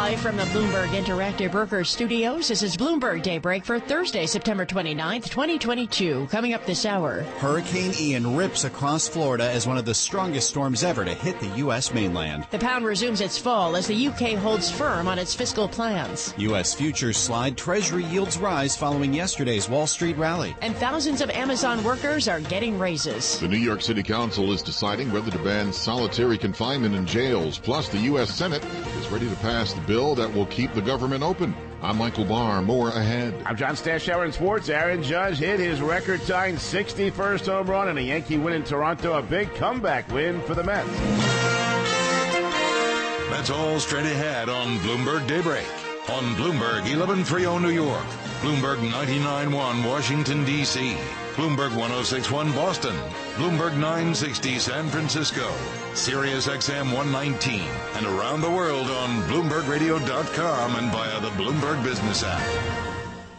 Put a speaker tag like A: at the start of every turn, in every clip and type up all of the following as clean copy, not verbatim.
A: Live from the Bloomberg Interactive Brokers Studios, this is Bloomberg Daybreak for Thursday, September 29th, 2022. Coming up this hour.
B: Hurricane Ian rips across Florida as one of the strongest storms ever to hit the U.S. mainland.
A: The pound resumes its fall as the U.K. holds firm on its fiscal plans.
B: U.S. futures slide, Treasury yields rise following yesterday's Wall Street rally.
A: And thousands of Amazon workers are getting raises.
C: The New York City Council is deciding whether to ban solitary confinement in jails. Plus, the U.S. Senate is ready to pass the bill that will keep the government open. I'm Michael Barr. More ahead.
D: I'm John Stashower in sports. Aaron Judge hit his record-tying 61st home run and a Yankee win in Toronto. A big comeback win for the Mets.
E: That's all straight ahead on Bloomberg Daybreak. On Bloomberg 1130 New York, Bloomberg 99.1 Washington, D.C., Bloomberg 106.1 Boston, Bloomberg 960 San Francisco, Sirius XM 119, and around the world on BloombergRadio.com and via the Bloomberg Business app.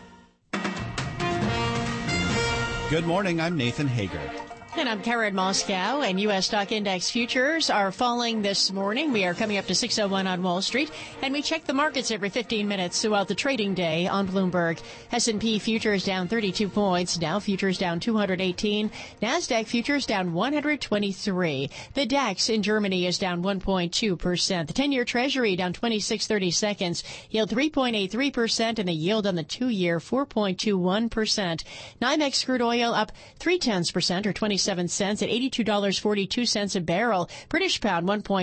B: Good morning, I'm Nathan Hager.
A: And I'm Karen Moscow, and U.S. stock index futures are falling this morning. We are coming up to 601 on Wall Street, and we check the markets every 15 minutes throughout the trading day on Bloomberg. S&P futures down 32 points, Dow futures down 218, NASDAQ futures down 123. The DAX in Germany is down 1.2%. The 10-year Treasury down 26.30 seconds, yield 3.83%, and the yield on the 2-year 4.21%. NYMEX crude oil up 0.3% or 27 cents at $82.42 a barrel. British pound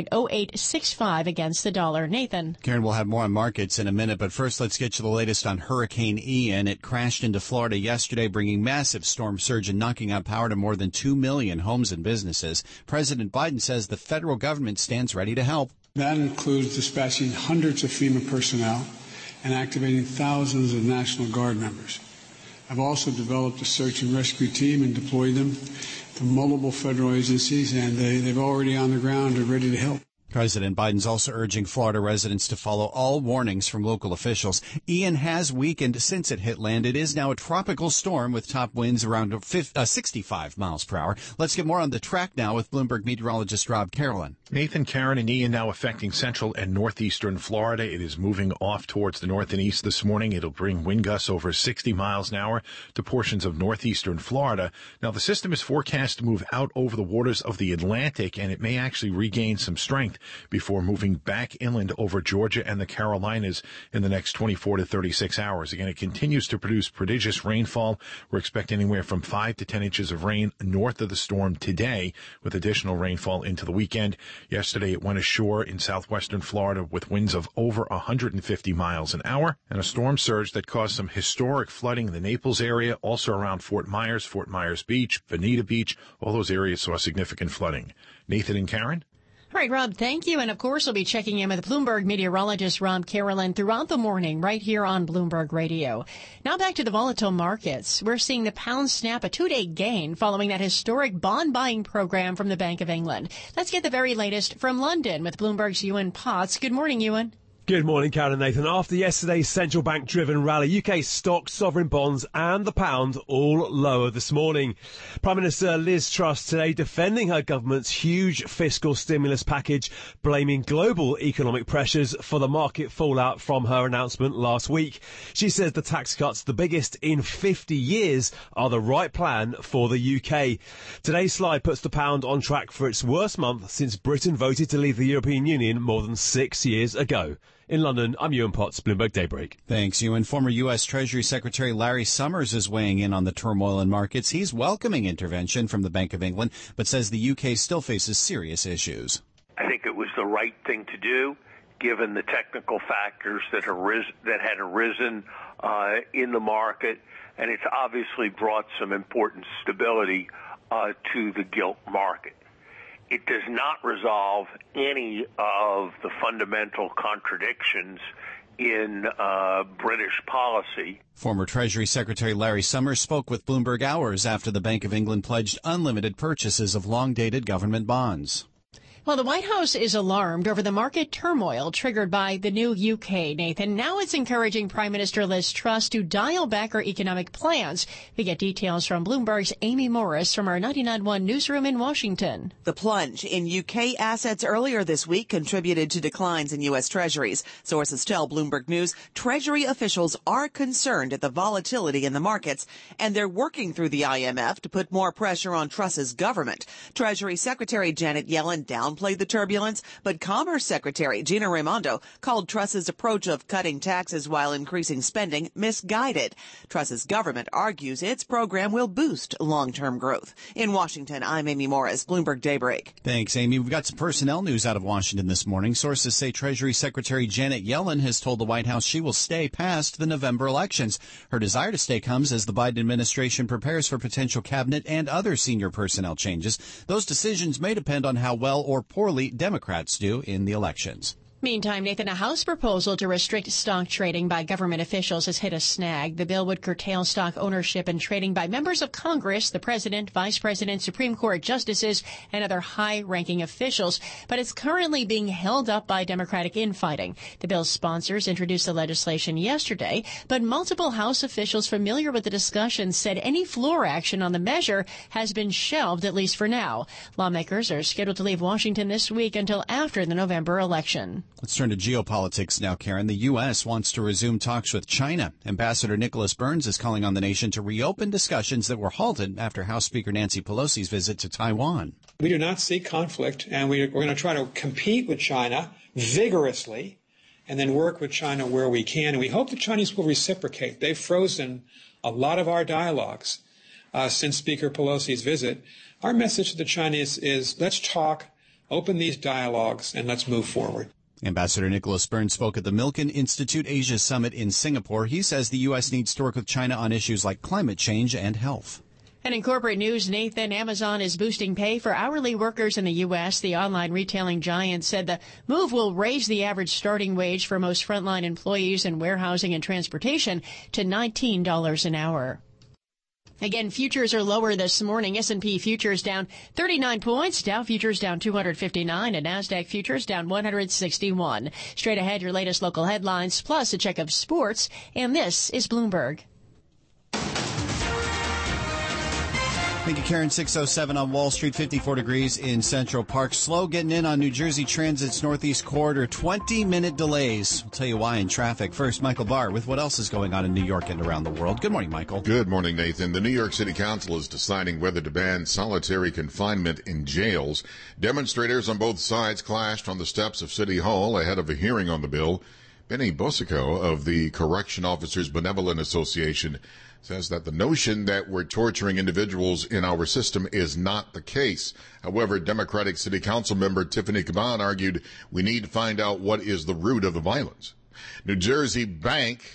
A: 1.0865 against the dollar. Nathan.
B: Karen, we'll have more on markets in a minute, but first let's get you the latest on Hurricane Ian. It crashed into Florida yesterday, bringing massive storm surge and knocking out power to more than 2 million homes and businesses. President Biden says the federal government stands ready to help.
F: That includes dispatching hundreds of FEMA personnel and activating thousands of National Guard members. I've also developed a search and rescue team and deployed them to multiple federal agencies, and they've already on the ground and ready to help.
B: President Biden's also urging Florida residents to follow all warnings from local officials. Ian has weakened since it hit land. It is now a tropical storm with top winds around 65 miles per hour. Let's get more on the track now with Bloomberg meteorologist Rob Carolyn.
G: Nathan, Karen, and Ian now affecting central and northeastern Florida. It is moving off towards the north and east this morning. It'll bring wind gusts over 60 miles an hour to portions of northeastern Florida. Now, the system is forecast to move out over the waters of the Atlantic, and it may actually regain some strength before moving back inland over Georgia and the Carolinas in the next 24 to 36 hours. Again, it continues to produce prodigious rainfall. We're expecting anywhere from 5 to 10 inches of rain north of the storm today, with additional rainfall into the weekend. Yesterday, it went ashore in southwestern Florida with winds of over 150 miles an hour and a storm surge that caused some historic flooding in the Naples area, also around Fort Myers Beach, Bonita Beach. All those areas saw significant flooding. Nathan and Karen?
A: All right, Rob, thank you. And, of course, we'll be checking in with Bloomberg meteorologist Rob Carolyn throughout the morning right here on Bloomberg Radio. Now back to the volatile markets. We're seeing the pound snap a 2-day gain following that historic bond buying program from the Bank of England. Let's get the very latest from London with Bloomberg's Ewan Potts. Good morning, Ewan.
H: Good morning, Karen and Nathan. After yesterday's central bank-driven rally, UK stocks, sovereign bonds and the pound all lower this morning. Prime Minister Liz Truss today defending her government's huge fiscal stimulus package, blaming global economic pressures for the market fallout from her announcement last week. She says the tax cuts, the biggest in 50 years, are the right plan for the UK. Today's slide puts the pound on track for its worst month since Britain voted to leave the European Union more than 6 years ago. In London, I'm Ewan Potts, Bloomberg Daybreak.
B: Thanks, Ewan. Former U.S. Treasury Secretary Larry Summers is weighing in on the turmoil in markets. He's welcoming intervention from the Bank of England, but says the U.K. still faces serious issues.
I: I think it was the right thing to do, given the technical factors that had arisen in the market, and it's obviously brought some important stability to the gilt market. It does not resolve any of the fundamental contradictions in British policy.
B: Former Treasury Secretary Larry Summers spoke with Bloomberg hours after the Bank of England pledged unlimited purchases of long-dated government bonds.
A: Well, the White House is alarmed over the market turmoil triggered by the new UK, Nathan. Now it's encouraging Prime Minister Liz Truss to dial back her economic plans. We get details from Bloomberg's Amy Morris from our 99.1 newsroom in Washington.
J: The plunge in UK assets earlier this week contributed to declines in U.S. Treasuries. Sources tell Bloomberg News Treasury officials are concerned at the volatility in the markets, and they're working through the IMF to put more pressure on Truss's government. Treasury Secretary Janet Yellen downplayed the turbulence, but Commerce Secretary Gina Raimondo called Truss's approach of cutting taxes while increasing spending misguided. Truss's government argues its program will boost long-term growth. In Washington, I'm Amy Morris, Bloomberg Daybreak.
B: Thanks, Amy. We've got some personnel news out of Washington this morning. Sources say Treasury Secretary Janet Yellen has told the White House she will stay past the November elections. Her desire to stay comes as the Biden administration prepares for potential cabinet and other senior personnel changes. Those decisions may depend on how well or poorly Democrats do in the elections.
A: Meantime, Nathan, a House proposal to restrict stock trading by government officials has hit a snag. The bill would curtail stock ownership and trading by members of Congress, the president, vice president, Supreme Court justices, and other high-ranking officials. But it's currently being held up by Democratic infighting. The bill's sponsors introduced the legislation yesterday, but multiple House officials familiar with the discussion said any floor action on the measure has been shelved, at least for now. Lawmakers are scheduled to leave Washington this week until after the November election.
B: Let's turn to geopolitics now, Karen. The U.S. wants to resume talks with China. Ambassador Nicholas Burns is calling on the nation to reopen discussions that were halted after House Speaker Nancy Pelosi's visit to Taiwan.
K: We do not seek conflict, and we're going to try to compete with China vigorously and then work with China where we can. And we hope the Chinese will reciprocate. They've frozen a lot of our dialogues since Speaker Pelosi's visit. Our message to the Chinese is let's talk, open these dialogues, and let's move forward.
B: Ambassador Nicholas Burns spoke at the Milken Institute Asia Summit in Singapore. He says the U.S. needs to work with China on issues like climate change and health.
A: And in corporate news, Nathan, Amazon is boosting pay for hourly workers in the U.S. The online retailing giant said the move will raise the average starting wage for most frontline employees in warehousing and transportation to $19 an hour. Again, futures are lower this morning. S&P futures down 39 points. Dow futures down 259 and NASDAQ futures down 161. Straight ahead, your latest local headlines, plus a check of sports. And this is Bloomberg.
B: Thank you, Karen. 6:07 on Wall Street, 54 degrees in Central Park. Slow getting in on New Jersey Transit's Northeast Corridor. 20-minute delays. We'll tell you why in traffic. First, Michael Barr with what else is going on in New York and around the world. Good morning, Michael.
C: Good morning, Nathan. The New York City Council is deciding whether to ban solitary confinement in jails. Demonstrators on both sides clashed on the steps of City Hall ahead of a hearing on the bill. Benny Bosico of the Correction Officers Benevolent Association says that the notion that we're torturing individuals in our system is not the case. However, Democratic City Council member Tiffany Caban argued we need to find out what is the root of the violence. A New Jersey bank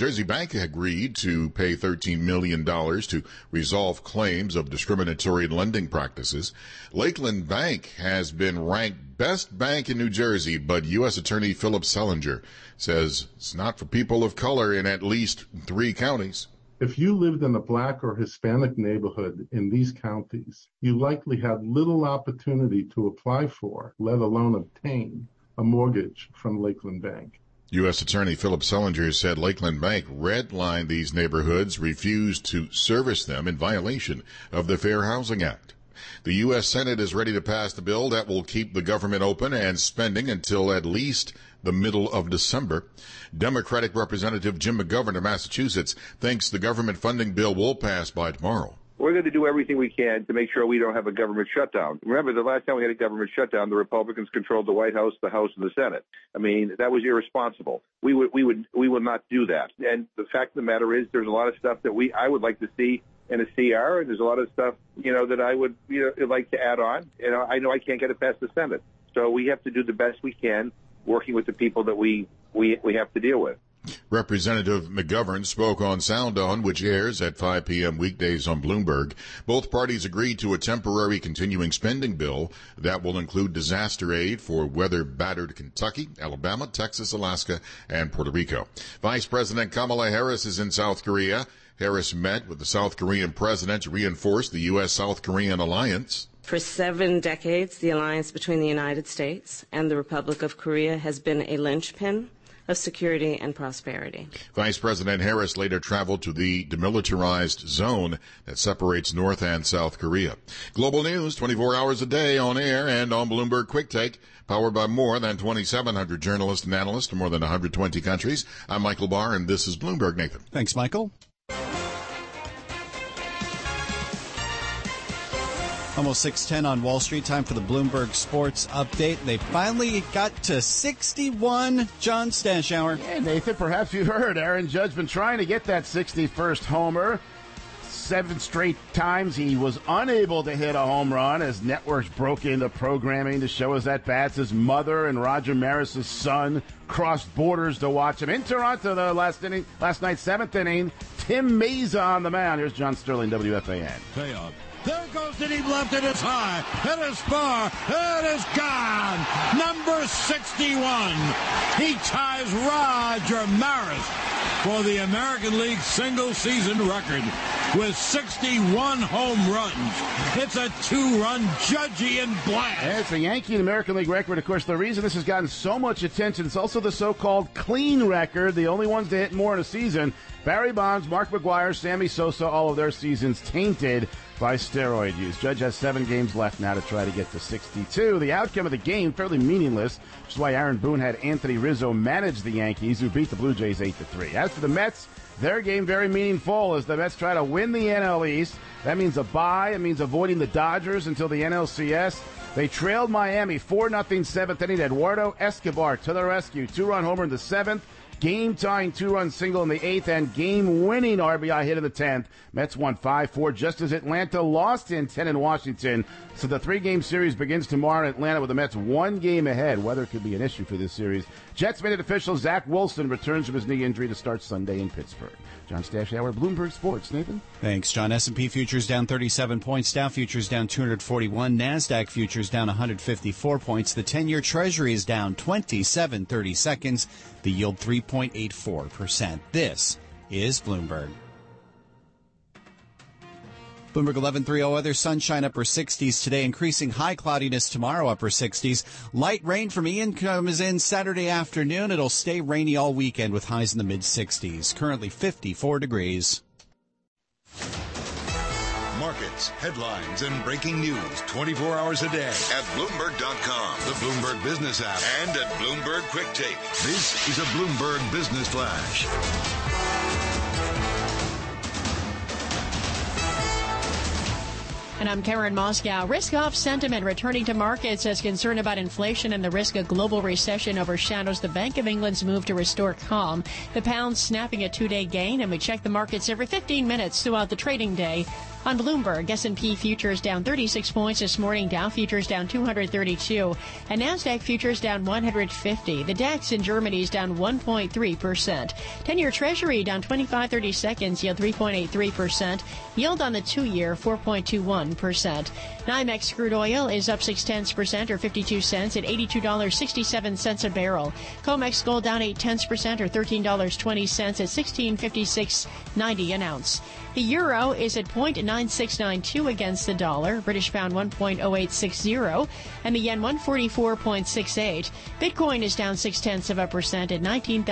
C: agreed to pay $13 million to resolve claims of discriminatory lending practices. Lakeland Bank has been ranked best bank in New Jersey, but U.S. Attorney Philip Selinger says it's not for people of color in at least 3 counties.
L: If you lived in a Black or Hispanic neighborhood in these counties, you likely had little opportunity to apply for, let alone obtain, a mortgage from Lakeland Bank.
C: U.S. Attorney Philip Selinger said Lakeland Bank redlined these neighborhoods, refused to service them in violation of the Fair Housing Act. The U.S. Senate is ready to pass the bill that will keep the government open and spending until at least the middle of December. Democratic Representative Jim McGovern of Massachusetts thinks the government funding bill will pass by tomorrow.
M: We're going to do everything we can to make sure we don't have a government shutdown. Remember, the last time we had a government shutdown, the Republicans controlled the White House, the House, and the Senate. I mean, that was irresponsible. We would not do that. And the fact of the matter is, there's a lot of stuff that I would like to see in a CR, and there's a lot of stuff, that I would, like to add on. I know I can't get it past the Senate. So we have to do the best we can, working with the people that we have to deal with.
C: Representative McGovern spoke on Sound On, which airs at 5 p.m. weekdays on Bloomberg. Both parties agreed to a temporary continuing spending bill that will include disaster aid for weather-battered Kentucky, Alabama, Texas, Alaska, and Puerto Rico. Vice President Kamala Harris is in South Korea. Harris met with the South Korean president to reinforce the U.S.-South Korean alliance.
N: For 7 decades, the alliance between the United States and the Republic of Korea has been a linchpin of security and prosperity.
C: Vice President Harris later traveled to the demilitarized zone that separates North and South Korea. Global news 24 hours a day on air and on Bloomberg Quick Take, powered by more than 2,700 journalists and analysts in more than 120 countries. I'm Michael Barr, and this is Bloomberg, Nathan.
B: Thanks, Michael. Almost 6:10 on Wall Street. Time for the Bloomberg Sports Update. They finally got to 61. John Stashower.
D: Yeah, Nathan, perhaps you heard Aaron Judge been trying to get that 61st homer. 7 straight times he was unable to hit a home run as networks broke into programming to show us at-bats. His mother and Roger Maris' son crossed borders to watch him. In Toronto, the last night, 7th inning, Tim Mesa on the mound. Here's John Sterling, WFAN.
O: Payoff. There goes the deep left. It is high. It is far. It is gone. Number 61. He ties Roger Maris for the American League single-season record with 61 home runs. It's a 2-run Judgian blast.
D: Yeah, it's a Yankee and American League record. Of course, the reason this has gotten so much attention is also the so-called clean record, the only ones to hit more in a season. Barry Bonds, Mark McGwire, Sammy Sosa, all of their seasons tainted by steroid use. Judge has 7 games left now to try to get to 62. The outcome of the game, fairly meaningless, which is why Aaron Boone had Anthony Rizzo manage the Yankees, who beat the Blue Jays 8-3. As for the Mets, their game very meaningful as the Mets try to win the NL East. That means a bye. It means avoiding the Dodgers until the NLCS. They trailed Miami 4-0 7th inning. Eduardo Escobar to the rescue. 2-run homer in the 7th. Game-tying 2-run single in the 8th and game-winning RBI hit in the 10th. Mets won 5-4 just as Atlanta lost in 10 in Washington. So the 3-game series begins tomorrow in Atlanta with the Mets 1 game ahead. Weather could be an issue for this series. Jets made it official. Zach Wilson returns from his knee injury to start Sunday in Pittsburgh. John Stashower, Bloomberg Sports. Nathan?
B: Thanks, John. S&P futures down 37 points. Dow futures down 241. NASDAQ futures down 154 points. The 10-year Treasury is down 27 seconds. The yield 3.84%. This is Bloomberg. Bloomberg 11:30 weather, sunshine upper 60s today, increasing high cloudiness tomorrow upper 60s. Light rain from Ian comes in Saturday afternoon. It'll stay rainy all weekend with highs in the mid 60s. Currently 54 degrees.
E: Markets, headlines, and breaking news 24 hours a day at Bloomberg.com, the Bloomberg Business app, and at Bloomberg Quick Take. This is a Bloomberg Business Flash.
A: And I'm Karen Moscow. Risk-off sentiment returning to markets as concern about inflation and the risk of global recession overshadows the Bank of England's move to restore calm. The pound snapping a 2-day gain, and we check the markets every 15 minutes throughout the trading day. On Bloomberg, S&P futures down 36 points this morning, Dow futures down 232, and NASDAQ futures down 150. The DAX in Germany is down 1.3%. 10-year Treasury down 25 seconds, yield 3.83%. Yield on the 2-year, 4.21%. NYMEX crude oil is up 0.6% or 52 cents at $82.67 a barrel. COMEX gold down 0.8% or $13.20 at $16.5690 an ounce. The euro is at 0.9692 against the dollar, British pound 1.0860, and the yen 144.68. Bitcoin is down 0.6% at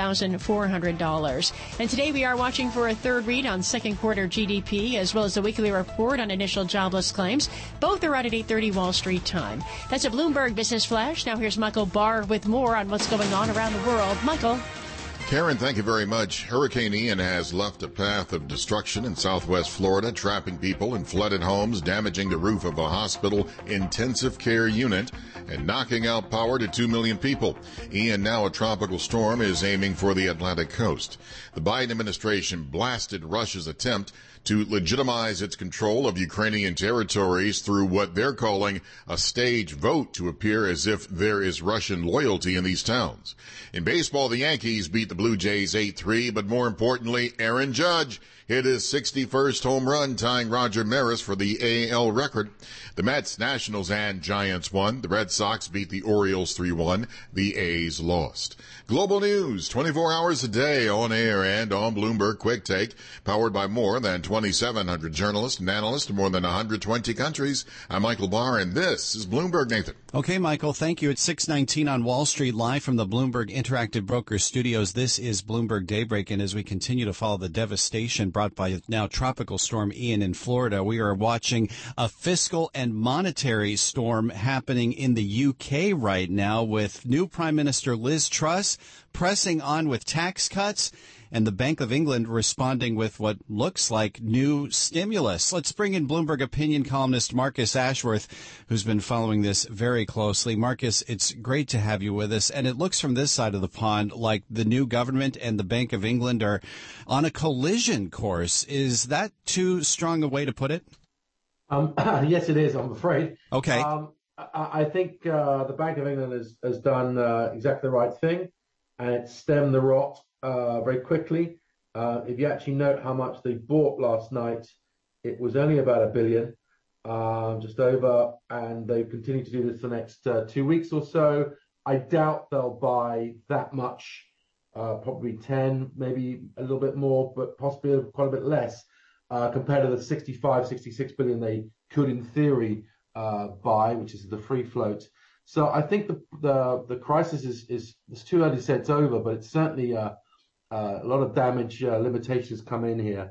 A: $19,400. And today we are watching for a third read on second quarter GDP as well as the weekly report on initial jobless claims. Both are out at 8:30 Wall Street time. That's a Bloomberg Business Flash. Now here's Michael Barr with more on what's going on around the world. Michael.
C: Karen, thank you very much. Hurricane Ian has left a path of destruction in southwest Florida, trapping people in flooded homes, damaging the roof of a hospital intensive care unit, and knocking out power to 2 million people. Ian, now a tropical storm, is aiming for the Atlantic coast. The Biden administration blasted Russia's attempt to legitimize its control of Ukrainian territories through what they're calling a stage vote to appear as if there is Russian loyalty in these towns. In baseball, the Yankees beat the Blue Jays 8-3, but more importantly, Aaron Judge hit his 61st home run, tying Roger Maris for the AL record. The Mets, Nationals, and Giants won. The Red Sox beat the Orioles 3-1. The A's lost. Global news, 24 hours a day on air and on Bloomberg Quick Take, powered by more than 2,700 journalists and analysts in more than 120 countries. I'm Michael Barr, and this is Bloomberg, Nathan.
B: Okay, Michael, thank you. It's 6:19 on Wall Street, live from the Bloomberg Interactive Brokers Studios. This is Bloomberg Daybreak, and as we continue to follow the devastation brought by now Tropical Storm Ian in Florida, we are watching a fiscal and monetary storm happening in the UK right now, with new Prime Minister Liz Truss pressing on with tax cuts, and the Bank of England responding with what looks like new stimulus. Let's bring in Bloomberg opinion columnist Marcus Ashworth, who's been following this very closely. Marcus, it's great to have you with us. And it looks from this side of the pond like the new government and the Bank of England are on a collision course. Is that too strong a way to put it?
P: Yes, it is, I'm afraid.
B: Okay.
P: I think the Bank of England has done exactly the right thing, and it's stemmed the rot very quickly. If you actually note how much they bought last night, it was only about $1 billion, just over, and they continue to do this for the next 2 weeks or so. I doubt they'll buy that much, probably 10, maybe a little bit more, but possibly quite a bit less compared to the 66 billion they could, in theory, buy, which is the free float. So I think the crisis is it's too early to say it's over, but it's certainly a lot of damage limitations come in here.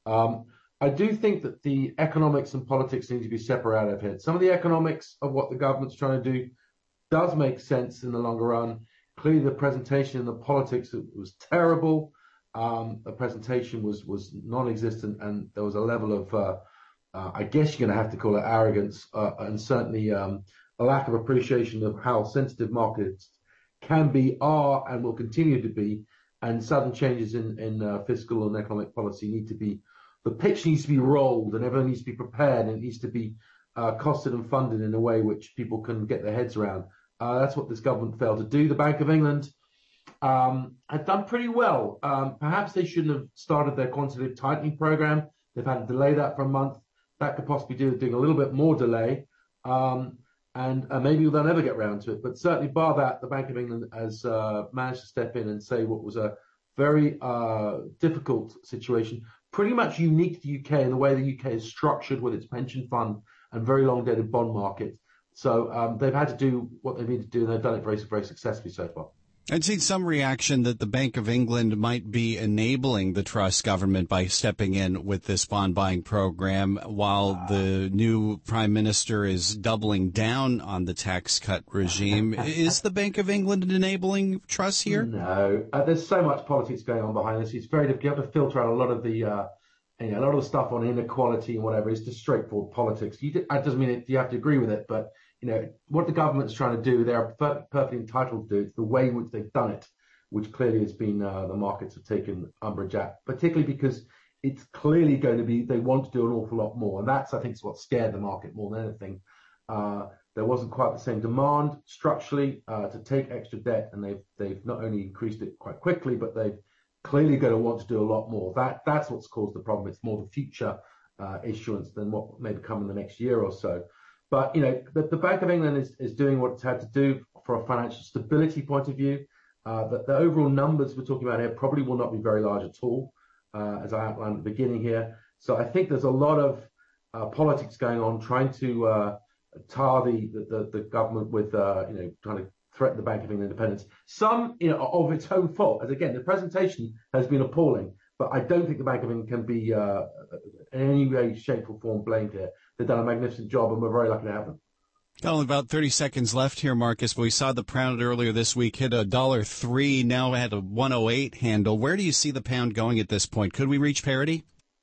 P: I do think that the economics and politics need to be separated out of here. Some of the economics of what the government's trying to do does make sense in the longer run. Clearly, the presentation and the politics was terrible. The presentation was non-existent, and there was a level of, I guess you're going to have to call it arrogance, and certainly a lack of appreciation of how sensitive markets can be, are, and will continue to be. And sudden changes in fiscal and economic policy need to be, the pitch needs to be rolled, and everyone needs to be prepared, and it needs to be costed and funded in a way which people can get their heads around. That's what this government failed to do. The Bank of England had done pretty well. Perhaps they shouldn't have started their quantitative tightening program. They've had to delay that for a month. That could possibly do doing a little bit more delay. And maybe they'll never get around to it. But certainly, bar that, the Bank of England has managed to step in and say what was a very difficult situation, pretty much unique to the UK in the way the UK is structured with its pension fund and very long-dated bond market. So they've had to do what they need to do, and they've done it very, very successfully so far.
B: I'd seen some reaction that the Bank of England might be enabling the Truss government by stepping in with this bond buying program, while the new prime minister is doubling down on the tax cut regime. Is the Bank of England enabling Truss here? No,
P: there's so much politics going on behind this. It's very difficult. You have to filter out a lot of the stuff on inequality and whatever. It's just straightforward politics. That doesn't mean you have to agree with it, but what the government's trying to do, they're perfectly entitled to do. It's the way in which they've done it, which clearly has been the markets have taken umbrage at, particularly because it's clearly going to be, they want to do an awful lot more. And that's, I think, is what scared the market more than anything. There wasn't quite the same demand structurally to take extra debt, and they've not only increased it quite quickly, but they've clearly going to want to do a lot more. That's what's caused the problem. It's more the future issuance than what may come in the next year or so. But, the Bank of England is doing what it's had to do for a financial stability point of view. The overall numbers we're talking about here probably will not be very large at all, as I outlined at the beginning here. So I think there's a lot of politics going on, trying to tar the government with, trying to threaten the Bank of England independence. Some, of its own fault. As again, the presentation has been appalling, but I don't think the Bank of England can be in any way, shape or form blamed here. They've done a magnificent job, and we're very lucky to have them.
B: Got only about 30 seconds left here, Marcus, but we saw the pound earlier this week hit $1.03, now had a 108 handle. Where do you see the pound going at this point? Could we reach parity?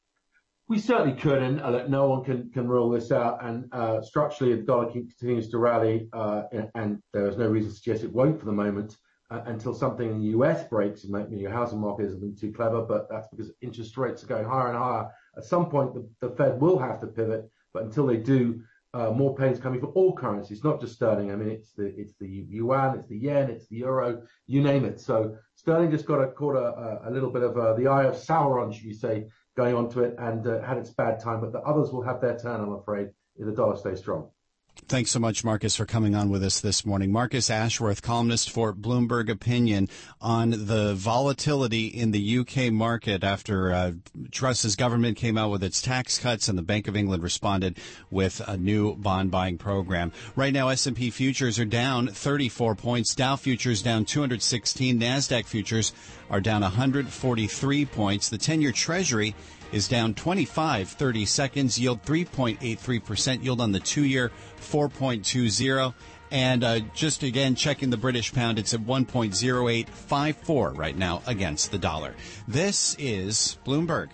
P: We certainly could, and no one can rule this out. And structurally, the dollar continues to rally, and there is no reason to suggest it won't for the moment until something in the US breaks. Your housing market hasn't been too clever, but that's because interest rates are going higher and higher. At some point, the Fed will have to pivot, but until they do, more pain's coming for all currencies, not just sterling. I mean, it's the yuan, it's the yen, it's the euro, you name it. So sterling just got caught a little bit of the eye of Sauron, should you say, going onto it, and had its bad time. But the others will have their turn, I'm afraid, if the dollar stays strong.
B: Thanks so much, Marcus, for coming on with us this morning. Marcus Ashworth, columnist for Bloomberg Opinion, on the volatility in the UK market after Truss's government came out with its tax cuts and the Bank of England responded with a new bond buying program. Right now, S&P futures are down 34 points. Dow futures down 216. NASDAQ futures are down 143 points. The 10-year Treasury is down 25 30-seconds, yield 3.83%, yield on the 2-year 4.20. And just again, checking the British pound, it's at 1.0854 right now against the dollar. This is Bloomberg.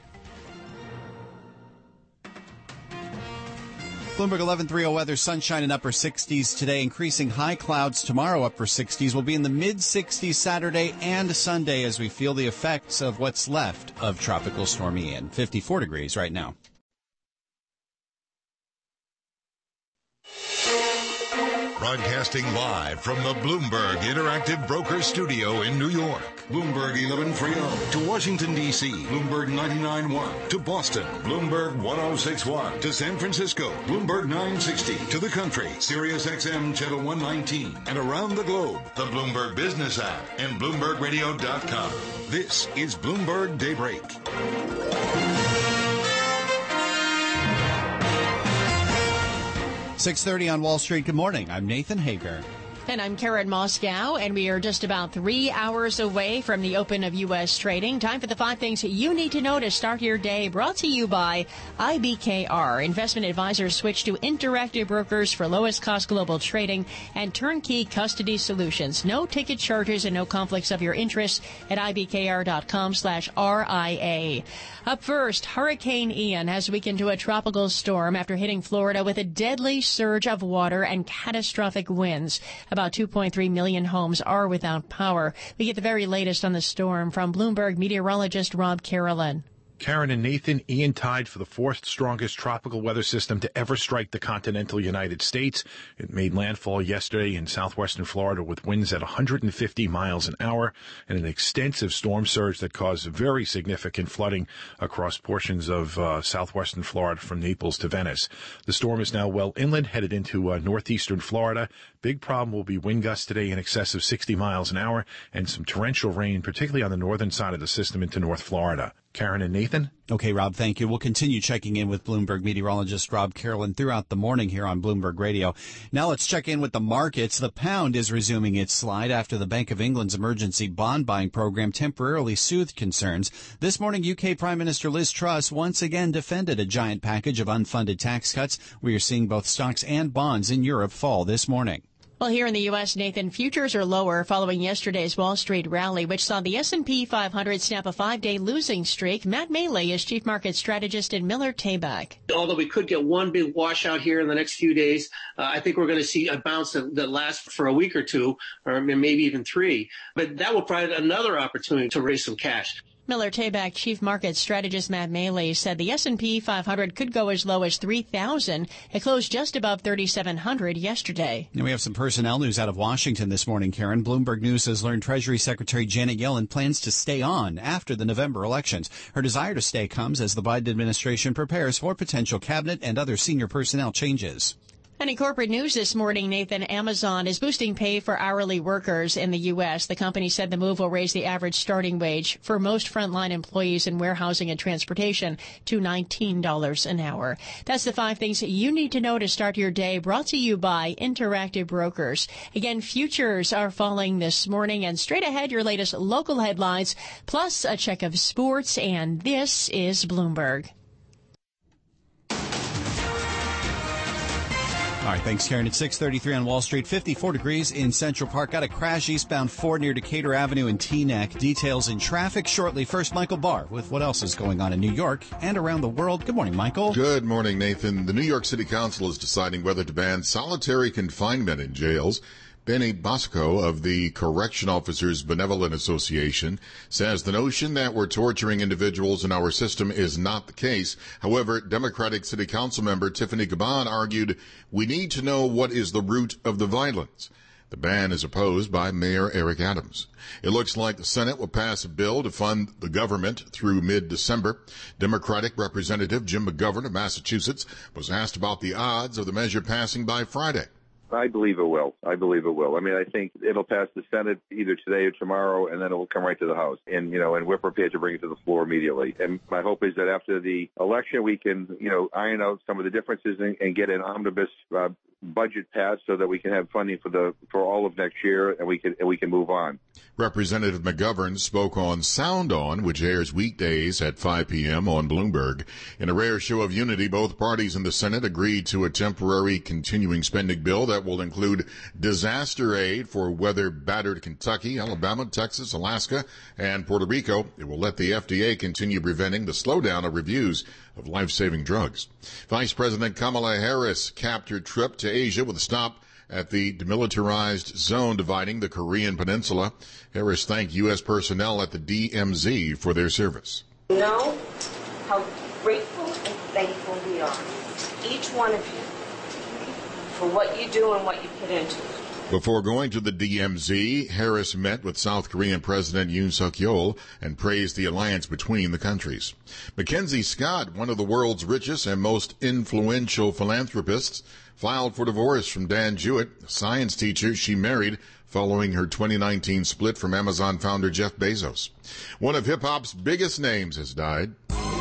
B: Bloomberg 11:30 weather, sunshine and upper 60s today, increasing high clouds tomorrow, upper 60s. We'll be in the mid-60s Saturday and Sunday as we feel the effects of what's left of Tropical Storm Ian. 54 degrees right now.
E: Broadcasting live from the Bloomberg Interactive Broker Studio in New York. Bloomberg 1130 to Washington, D.C. Bloomberg 99.1 to Boston. Bloomberg 1061 to San Francisco. Bloomberg 960 to the country. Sirius XM Channel 119. And around the globe, the Bloomberg Business app and BloombergRadio.com. This is Bloomberg Daybreak.
B: 6:30 on Wall Street. Good morning. I'm Nathan Hager.
A: And I'm Karen Moscow, and we are just about 3 hours away from the open of U.S. trading. Time for the 5 things you need to know to start your day, brought to you by IBKR. Investment advisors switch to Interactive Brokers for lowest cost global trading and turnkey custody solutions. No ticket charges and no conflicts of your interest at IBKR.com/RIA. Up first, Hurricane Ian has weakened to a tropical storm after hitting Florida with a deadly surge of water and catastrophic winds. About 2.3 million homes are without power. We get the very latest on the storm from Bloomberg meteorologist Rob Carolyn.
G: Karen and Nathan, Ian tied for the 4th strongest tropical weather system to ever strike the continental United States. It made landfall yesterday in southwestern Florida with winds at 150 miles an hour and an extensive storm surge that caused very significant flooding across portions of southwestern Florida from Naples to Venice. The storm is now well inland, headed into northeastern Florida. Big problem will be wind gusts today in excess of 60 miles an hour and some torrential rain, particularly on the northern side of the system into North Florida. Karen and Nathan?
B: Okay, Rob, thank you. We'll continue checking in with Bloomberg meteorologist Rob Carolyn throughout the morning here on Bloomberg Radio. Now let's check in with the markets. The pound is resuming its slide after the Bank of England's emergency bond buying program temporarily soothed concerns. This morning, UK Prime Minister Liz Truss once again defended a giant package of unfunded tax cuts. We are seeing both stocks and bonds in Europe fall this morning.
A: Well, here in the U.S., Nathan, futures are lower following yesterday's Wall Street rally, which saw the S&P 500 snap a 5-day losing streak. Matt Maley is chief market strategist at Miller Tabak.
Q: Although we could get one big washout here in the next few days, I think we're going to see a bounce that lasts for a week or two, or maybe even 3. But that will provide another opportunity to raise some cash.
A: Miller Tabak chief market strategist Matt Maley said the S&P 500 could go as low as 3,000. It closed just above 3,700 yesterday.
B: And we have some personnel news out of Washington this morning, Karen. Bloomberg News has learned Treasury Secretary Janet Yellen plans to stay on after the November elections. Her desire to stay comes as the Biden administration prepares for potential cabinet and other senior personnel changes.
A: And in corporate news this morning, Nathan, Amazon is boosting pay for hourly workers in the U.S. The company said the move will raise the average starting wage for most frontline employees in warehousing and transportation to $19 an hour. That's the 5 things that you need to know to start your day, brought to you by Interactive Brokers. Again, futures are falling this morning, and straight ahead, your latest local headlines, plus a check of sports, and this is Bloomberg.
B: All right, thanks, Karen. It's 6:33 on Wall Street, 54 degrees in Central Park. Got a crash eastbound 4 near Decatur Avenue in Teaneck. Details in traffic shortly. First, Michael Barr with what else is going on in New York and around the world. Good morning, Michael.
C: Good morning, Nathan. The New York City Council is deciding whether to ban solitary confinement in jails. Benny Bosco of the Correction Officers Benevolent Association says the notion that we're torturing individuals in our system is not the case. However, Democratic City Council member Tiffany Caban argued we need to know what is the root of the violence. The ban is opposed by Mayor Eric Adams. It looks like the Senate will pass a bill to fund the government through mid-December. Democratic Representative Jim McGovern of Massachusetts was asked about the odds of the measure passing by Friday.
M: I believe it will. I mean, I think it'll pass the Senate either today or tomorrow, and then it will come right to the House. And we're prepared to bring it to the floor immediately. And my hope is that after the election, we can, iron out some of the differences and get an omnibus budget passed so that we can have funding for all of next year, and we can move on.
C: Representative McGovern spoke on Sound On, which airs weekdays at 5 p.m. on Bloomberg. In a rare show of unity, both parties in the Senate agreed to a temporary continuing spending bill that will include disaster aid for weather-battered Kentucky, Alabama, Texas, Alaska, and Puerto Rico. It will let the FDA continue preventing the slowdown of reviews of life-saving drugs. Vice President Kamala Harris capped her trip to Asia with a stop at the demilitarized zone dividing the Korean peninsula. Harris thanked U.S. personnel at the DMZ for their service.
R: You know how grateful and thankful we are, each one of you, for what you do and what you put into it.
C: Before going to the DMZ, Harris met with South Korean President Yoon Suk-yeol and praised the alliance between the countries. Mackenzie Scott, one of the world's richest and most influential philanthropists, filed for divorce from Dan Jewett, a science teacher she married following her 2019 split from Amazon founder Jeff Bezos. One of hip-hop's biggest names has died.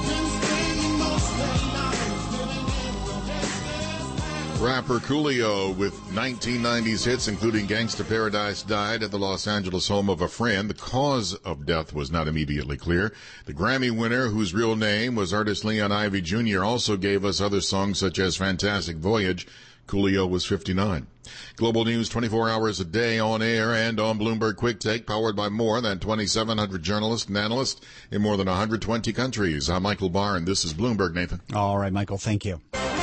C: Rapper Coolio, with 1990s hits including Gangsta Paradise, died at the Los Angeles home of a friend. The cause of death was not immediately clear. The Grammy winner, whose real name was artist Leon Ivy Jr., also gave us other songs such as Fantastic Voyage. Coolio was 59. Global news 24 hours a day on air and on Bloomberg Quick Take, powered by more than 2,700 journalists and analysts in more than 120 countries. I'm Michael Barr, and this is Bloomberg, Nathan.
B: All right, Michael, thank you.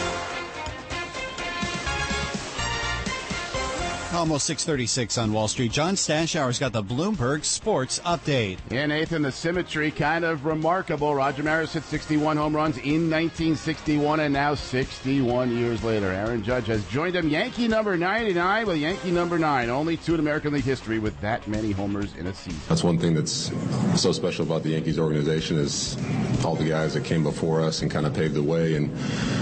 B: Almost 6:36 on Wall Street. John Stashower's got the Bloomberg Sports Update.
D: Yeah, Nathan, the symmetry kind of remarkable. Roger Maris hit 61 home runs in 1961, and now 61 years later, Aaron Judge has joined him. Yankee number 99 with Yankee number 9. Only two in American League history with that many homers in a season.
S: That's one thing that's so special about the Yankees organization is all the guys that came before us and kind of paved the way and,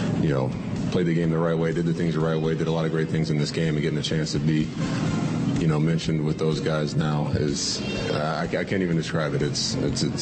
S: played the game the right way, did the things the right way, did a lot of great things in this game, and getting a chance to be, mentioned with those guys now is, I can't even describe it. It's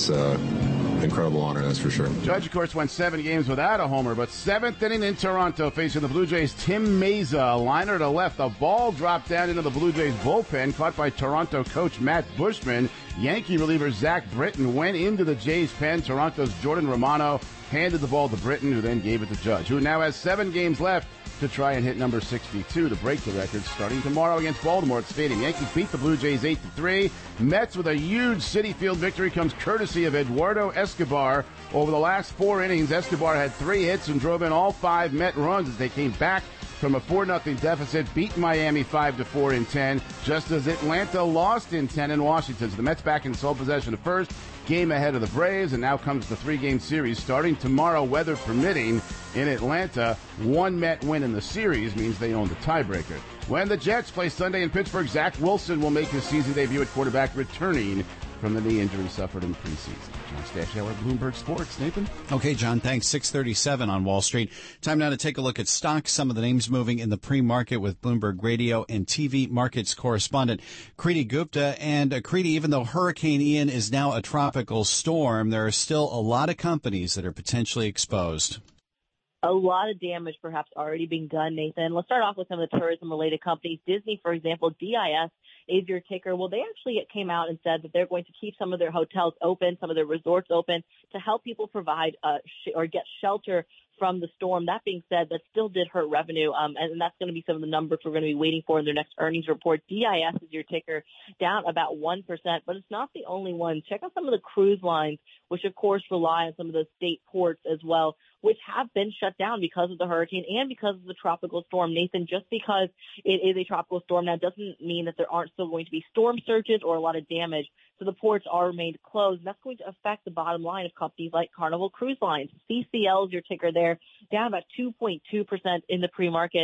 S: incredible honor, that's for sure.
D: Judge, of course, went 7 games without a homer, but 7th inning in Toronto facing the Blue Jays, Tim Meza, a liner to left. The ball dropped down into the Blue Jays bullpen, caught by Toronto coach Matt Bushman. Yankee reliever Zach Britton went into the Jays pen. Toronto's Jordan Romano handed the ball to Britton, who then gave it to Judge, who now has 7 games left to try and hit number 62 to break the record starting tomorrow against Baltimore at Stadium. Yankees beat the Blue Jays 8-3. Mets with a huge Citi Field victory comes courtesy of Eduardo Escobar. Over the last 4 innings, Escobar had 3 hits and drove in all 5 Met runs as they came back from a 4-0 deficit, beat Miami 5-4 in 10, just as Atlanta lost in 10 in Washington. So the Mets back in sole possession of first, game ahead of the Braves, and now comes the 3-game series starting tomorrow, weather permitting, in Atlanta. 1 Met win in the series means they own the tiebreaker. When the Jets play Sunday in Pittsburgh, Zach Wilson will make his season debut at quarterback, returning from the knee injury suffered in preseason. John Stashower, Bloomberg Sports. Nathan?
B: Okay, John, thanks. 6:37 on Wall Street. Time now to take a look at stocks. Some of the names moving in the pre-market with Bloomberg Radio and TV markets correspondent Kriti Gupta. And Kriti, even though Hurricane Ian is now a tropical storm, there are still a lot of companies that are potentially exposed.
T: A lot of damage perhaps already being done, Nathan. Let's start off with some of the tourism-related companies. Disney, for example, DIS is your ticker. Well, they actually came out and said that they're going to keep some of their hotels open, some of their resorts open to help people provide or get shelter from the storm. That being said, that still did hurt revenue, and that's going to be some of the numbers we're going to be waiting for in their next earnings report. DIS is your ticker, down about 1%, but it's not the only one. Check out some of the cruise lines, which of course rely on some of those state ports as well, which have been shut down because of the hurricane and because of the tropical storm. Nathan, just because it is a tropical storm now doesn't mean that there aren't still going to be storm surges or a lot of damage. So the ports are remained closed, and that's going to affect the bottom line of companies like Carnival Cruise Lines. CCL is your ticker there, down about 2.2% in the pre-market.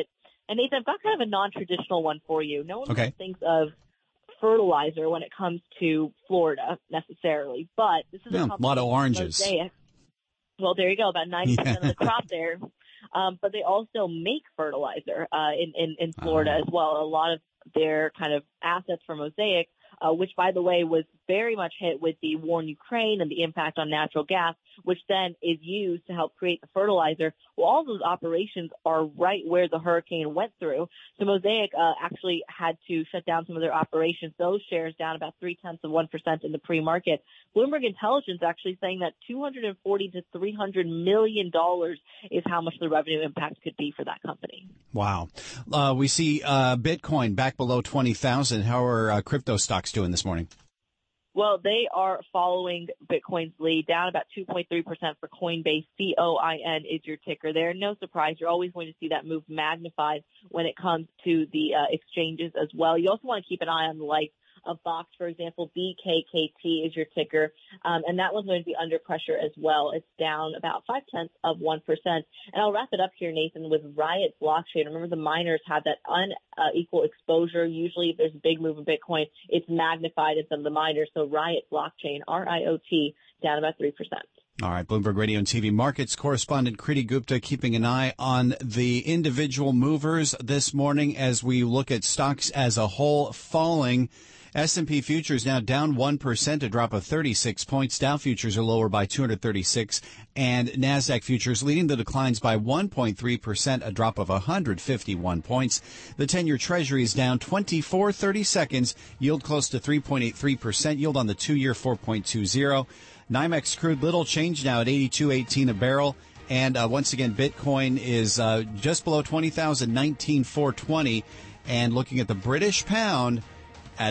T: And Nathan, I've got kind of a non-traditional one for you. No one
B: okay.
T: thinks of fertilizer when it comes to Florida necessarily, but this is
B: a lot of oranges.
T: Mosaic. Well, there you go, about 90% of the crop there. But they also make fertilizer in Florida as well. A lot of their kind of assets for Mosaic, which, by the way, was very much hit with the war in Ukraine and the impact on natural gas, which then is used to help create the fertilizer. Well, all those operations are right where the hurricane went through. So Mosaic actually had to shut down some of their operations. Those shares down about 0.3% in the pre-market. Bloomberg Intelligence actually saying that $240 to $300 million is how much the revenue impact could be for that company.
B: Wow. We see Bitcoin back below 20,000. How are crypto stocks doing this morning?
T: Well, they are following Bitcoin's lead, down about 2.3% for Coinbase. COIN is your ticker there. No surprise. You're always going to see that move magnified when it comes to the exchanges as well. You also want to keep an eye on the likes of Box, for example. BKKT is your ticker, and that one's going to be under pressure as well. It's down about 0.5%. And I'll wrap it up here, Nathan, with Riot Blockchain. Remember, the miners have that unequal exposure. Usually, if there's a big move in Bitcoin, it's magnified in some of the miners. So Riot Blockchain, RIOT, down about 3%.
B: All right, Bloomberg Radio and TV markets correspondent Kriti Gupta keeping an eye on the individual movers this morning as we look at stocks as a whole falling. S&P futures now down 1%, a drop of 36 points. Dow futures are lower by 236, and NASDAQ futures leading the declines by 1.3%, a drop of 151 points. The 10-year Treasury is down 24/32, yield close to 3.83%, yield on the 2-year 4.20. NYMEX crude little change now at 82.18 a barrel. And once again, Bitcoin is just below 20,000, 19,420. And looking at the British pound at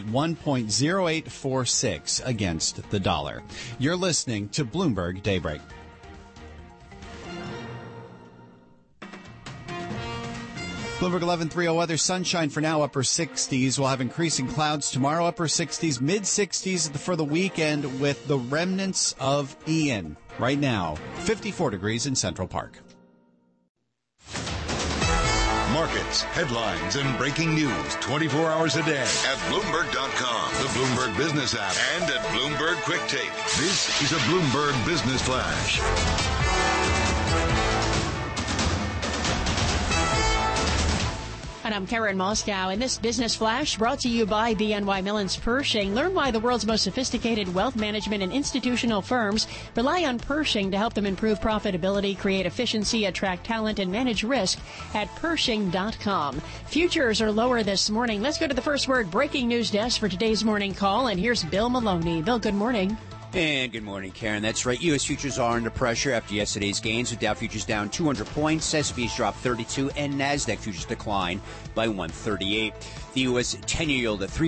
B: 1.0846 against the dollar. You're listening to Bloomberg Daybreak. Bloomberg 11:30 weather, sunshine for now, upper 60s. We'll have increasing clouds tomorrow, upper 60s, mid 60s for the weekend with the remnants of Ian. Right now, 54 degrees in Central Park.
E: Markets, headlines, and breaking news 24 hours a day at Bloomberg.com, the Bloomberg Business app, and at Bloomberg Quick Take. This is a Bloomberg Business Flash.
A: And I'm Karen Moscow, and this Business Flash brought to you by BNY Mellon's Pershing. Learn why the world's most sophisticated wealth management and institutional firms rely on Pershing to help them improve profitability, create efficiency, attract talent, and manage risk at Pershing.com. Futures are lower this morning. Let's go to the First Word breaking news desk for today's morning call, and here's Bill Maloney. Bill, good morning.
U: And good morning, Karen. That's right. U.S. futures are under pressure after yesterday's gains, with Dow futures down 200 points, S&P's dropped 32, and NASDAQ futures declined by 138. The U.S. 10-year yield at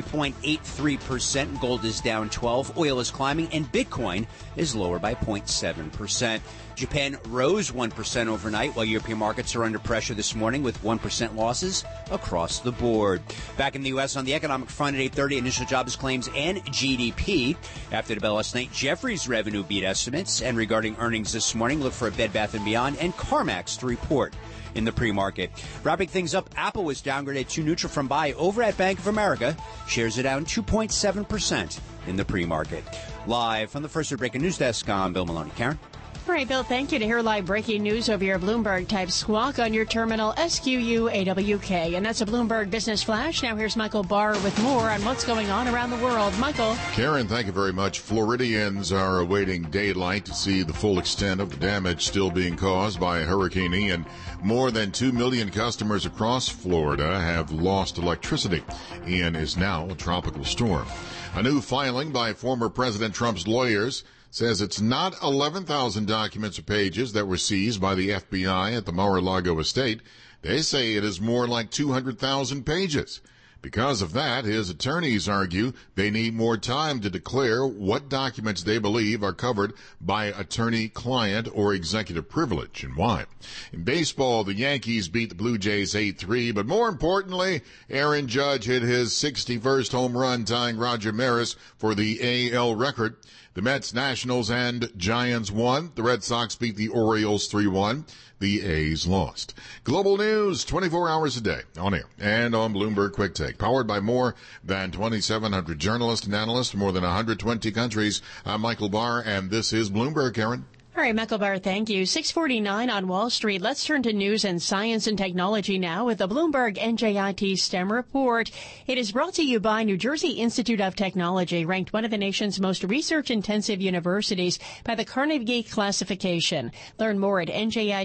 U: 3.83%. Gold is down 12. Oil is climbing, and Bitcoin is lower by 0.7%. Japan rose 1% overnight, while European markets are under pressure this morning with 1% losses across the board. Back in the U.S. on the economic front at 8:30, initial jobs claims and GDP. After the bell last night, Jefferies revenue beat estimates. And regarding earnings this morning, look for a Bed Bath & Beyond and CarMax to report in the pre-market. Wrapping things up, Apple was downgraded to neutral from buy over at Bank of America. Shares are down 2.7% in the pre-market. Live from the First Word breaking news desk, I'm Bill Maloney. Karen?
A: All right, Bill, thank you. To hear live breaking news over your Bloomberg, type squawk on your terminal, SQUAWK. And that's a Bloomberg Business Flash. Now here's Michael Barr with more on what's going on around the world. Michael.
C: Karen, thank you very much. Floridians are awaiting daylight to see the full extent of the damage still being caused by Hurricane Ian. More than 2 million customers across Florida have lost electricity. Ian is now a tropical storm. A new filing by former President Trump's lawyers says it's not 11,000 documents or pages that were seized by the FBI at the Mar-a-Lago estate. They say it is more like 200,000 pages. Because of that, his attorneys argue they need more time to declare what documents they believe are covered by attorney-client or executive privilege and why. In baseball, the Yankees beat the Blue Jays 8-3, but more importantly, Aaron Judge hit his 61st home run, tying Roger Maris for the AL record. The Mets, Nationals, and Giants won. The Red Sox beat the Orioles 3-1. The A's lost. Global news 24 hours a day on air and on Bloomberg Quick Take. Powered by more than 2,700 journalists and analysts from more than 120 countries. I'm Michael Barr, and this is Bloomberg, Karen.
A: All right, Michael Barr, thank you. 6:49 on Wall Street. Let's turn to news and science and technology now with the Bloomberg NJIT STEM report. It is brought to you by New Jersey Institute of Technology, ranked one of the nation's most research-intensive universities by the Carnegie Classification. Learn more at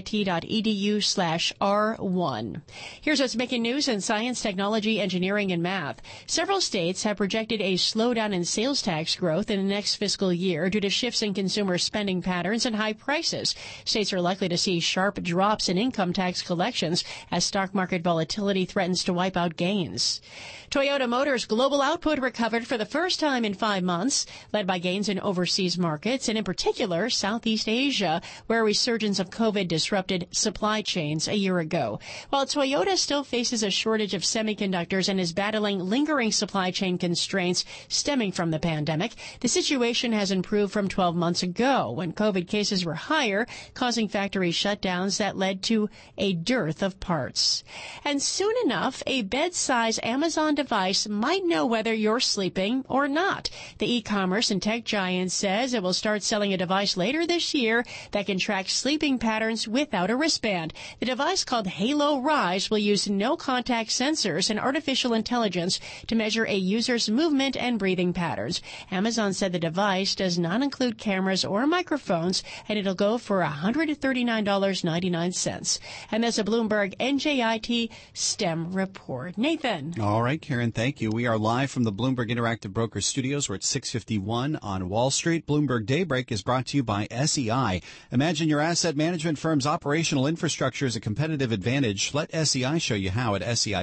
A: njit.edu/R1. Here's what's making news in science, technology, engineering, and math. Several states have projected a slowdown in sales tax growth in the next fiscal year due to shifts in consumer spending patterns and high prices. States are likely to see sharp drops in income tax collections as stock market volatility threatens to wipe out gains. Toyota Motors' global output recovered for the first time in 5 months, led by gains in overseas markets and in particular Southeast Asia, where a resurgence of COVID disrupted supply chains a year ago. While Toyota still faces a shortage of semiconductors and is battling lingering supply chain constraints stemming from the pandemic, the situation has improved from 12 months ago when COVID cases were higher, causing factory shutdowns that led to a dearth of parts. And soon enough, a bed-size Amazon device might know whether you're sleeping or not. The e-commerce and tech giant says it will start selling a device later this year that can track sleeping patterns without a wristband. The device, called Halo Rise, will use no-contact sensors and artificial intelligence to measure a user's movement and breathing patterns. Amazon said the device does not include cameras or microphones, and it'll go for $139.99. And that's a Bloomberg NJIT STEM report. Nathan.
B: All right, Karen, thank you. We are live from the Bloomberg Interactive Brokers Studios. We're at 6:51 on Wall Street. Bloomberg Daybreak is brought to you by SEI. Imagine your asset management firm's operational infrastructure is a competitive advantage. Let SEI show you how at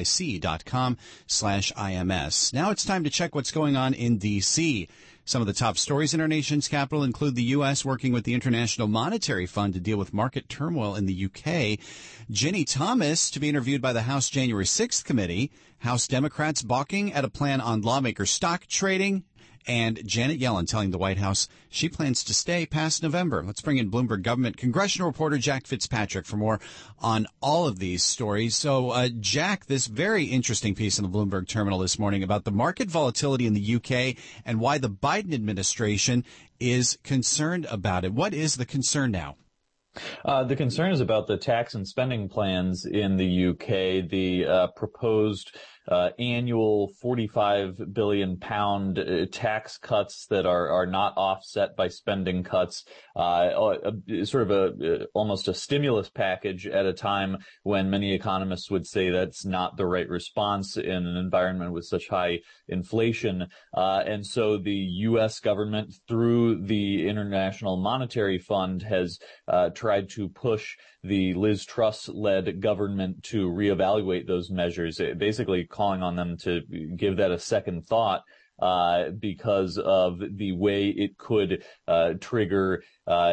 B: SEIC.com/IMS. Now it's time to check what's going on in D.C. Some of the top stories in our nation's capital include the U.S. working with the International Monetary Fund to deal with market turmoil in the U.K. Ginny Thomas to be interviewed by the House January 6th committee. House Democrats balking at a plan on lawmaker stock trading. And Janet Yellen telling the White House she plans to stay past November. Let's bring in Bloomberg government congressional reporter Jack Fitzpatrick for more on all of these stories. So, Jack, this very interesting piece in the Bloomberg terminal this morning about the market volatility in the UK and why the Biden administration is concerned about it. What is the concern now?
F: The concern is about the tax and spending plans in the UK, the proposed annual £45 billion tax cuts that are not offset by spending cuts, sort of almost a stimulus package at a time when many economists would say that's not the right response in an environment with such high inflation. And so the U.S. government, through the International Monetary Fund, has tried to push the Liz Truss-led government to reevaluate those measures, basically calling on them to give that a second thought because of the way it could trigger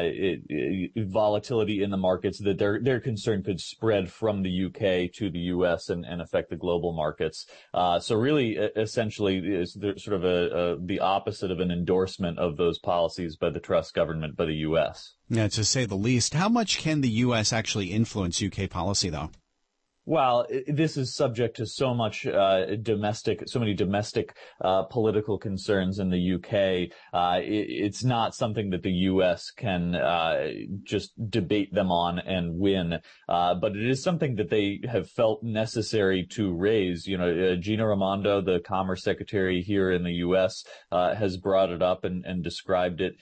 F: volatility in the markets, that their concern could spread from the UK to the US and affect the global markets. So really, essentially, is sort of the opposite of an endorsement of those policies by the Truss government by the US.
B: Yeah, to say the least. How much can the U.S. actually influence UK policy, though?
F: Well, this is subject to so many domestic political concerns in the UK. It's not something that the US can just debate them on and win, but it is something that they have felt necessary to raise. You know, Gina Raimondo, the Commerce Secretary here in the US, has brought it up and described it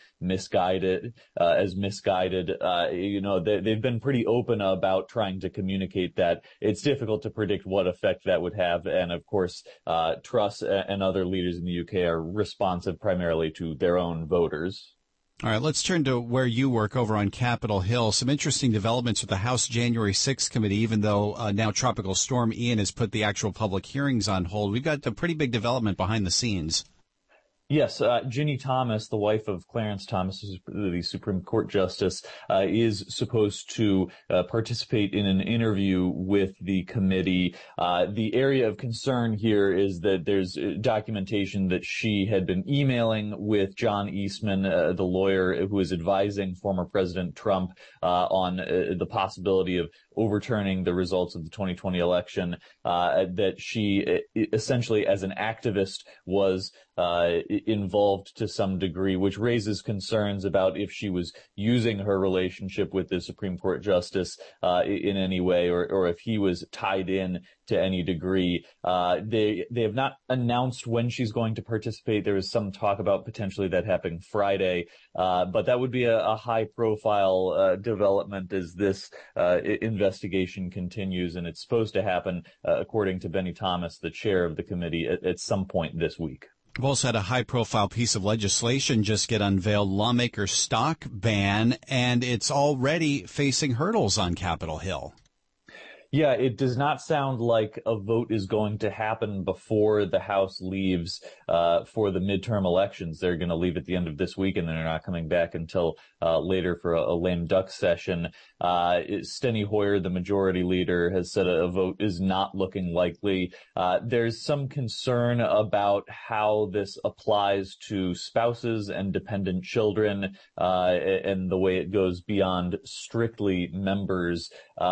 F: as misguided. They've been pretty open about trying to communicate that it's difficult to predict what effect that would have. And of course, Truss and other leaders in the UK are responsive primarily to their own voters.
B: All right, let's turn to where you work over on Capitol Hill. Some interesting developments with the House January 6th committee, even though now Tropical Storm Ian has put the actual public hearings on hold. We've got a pretty big development behind the scenes.
F: Yes, Ginny Thomas, the wife of Clarence Thomas, the Supreme Court Justice, is supposed to participate in an interview with the committee. The area of concern here is that there's documentation that she had been emailing with John Eastman, the lawyer who is advising former President Trump on the possibility of overturning the results of the 2020 election, that she essentially as an activist was involved to some degree, which raises concerns about if she was using her relationship with the Supreme Court Justice in any way, or if he was tied in to any degree. They have not announced when she's going to participate. There is some talk about potentially that happening Friday, but that would be a high-profile development as this investigation continues, and it's supposed to happen, according to Benny Thomas, the chair of the committee, at some point this week.
B: We've also had a high-profile piece of legislation just get unveiled, lawmaker stock ban, and it's already facing hurdles on Capitol Hill.
F: Yeah, it does not sound like a vote is going to happen before the House leaves for the midterm elections. They're going to leave at the end of this week, and then they're not coming back until later for a lame duck session. Steny Hoyer, the majority leader, has said a vote is not looking likely. There's some concern about how this applies to spouses and dependent children, and the way it goes beyond strictly members.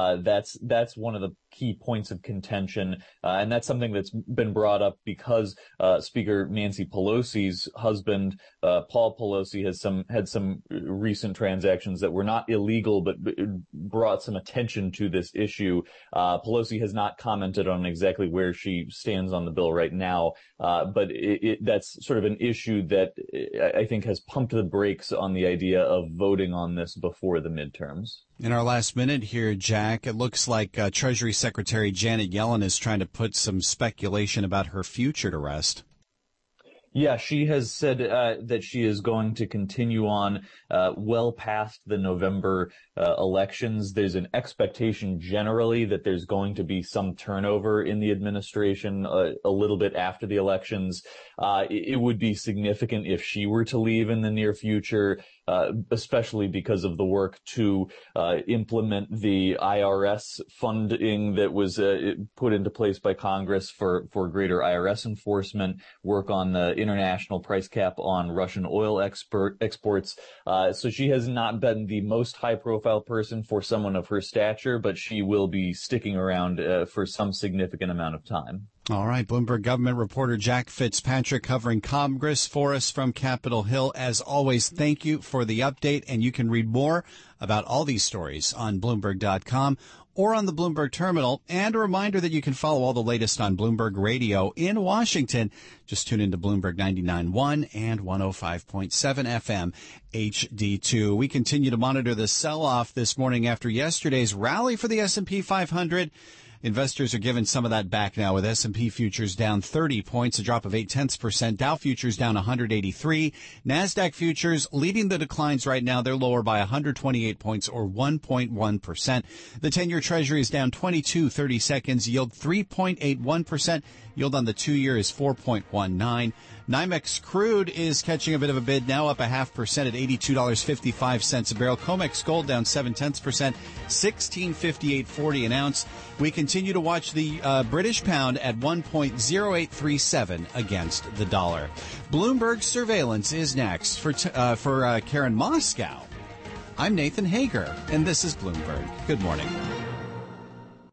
F: That's one of the key points of contention, and that's something that's been brought up because Speaker Nancy Pelosi's husband, Paul Pelosi, had some recent transactions that were not illegal but brought some attention to this issue. Pelosi has not commented on exactly where she stands on the bill right now, but that's sort of an issue that I think has pumped the brakes on the idea of voting on this before the midterms.
B: In our last minute here, Jack, it looks like Treasury Secretary Janet Yellen is trying to put some speculation about her future to rest.
F: Yeah, she has said that she is going to continue on well past the November elections. There's an expectation generally that there's going to be some turnover in the administration a little bit after the elections. It would be significant if she were to leave in the near future, especially because of the work to implement the IRS funding that was put into place by Congress for greater IRS enforcement, work on the international price cap on Russian oil exports. So she has not been the most high-profile person for someone of her stature, but she will be sticking around for some significant amount of time.
B: All right, Bloomberg government reporter Jack Fitzpatrick covering Congress for us from Capitol Hill. As always, thank you for the update, and you can read more about all these stories on Bloomberg.com or on the Bloomberg terminal. And a reminder that you can follow all the latest on Bloomberg Radio in Washington. Just tune into Bloomberg 99.1 and 105.7 FM HD2. We continue to monitor the sell-off this morning after yesterday's rally for the S&P 500. Investors are giving some of that back now, with S&P futures down 30 points, a drop of 0.8%. Dow futures down 183. NASDAQ futures leading the declines right now. They're lower by 128 points, or 1.1%. The 10-year Treasury is down 22 seconds, yield 3.81%. Yield on the 2-year is 4.19. NYMEX crude is catching a bit of a bid now, up 0.5% at $82.55 a barrel. COMEX gold down 0.7%, $16.5840 an ounce. We continue to watch the British pound at 1.0837 against the dollar. Bloomberg surveillance is next for Karen Moscow. I'm Nathan Hager, and this is Bloomberg. Good morning.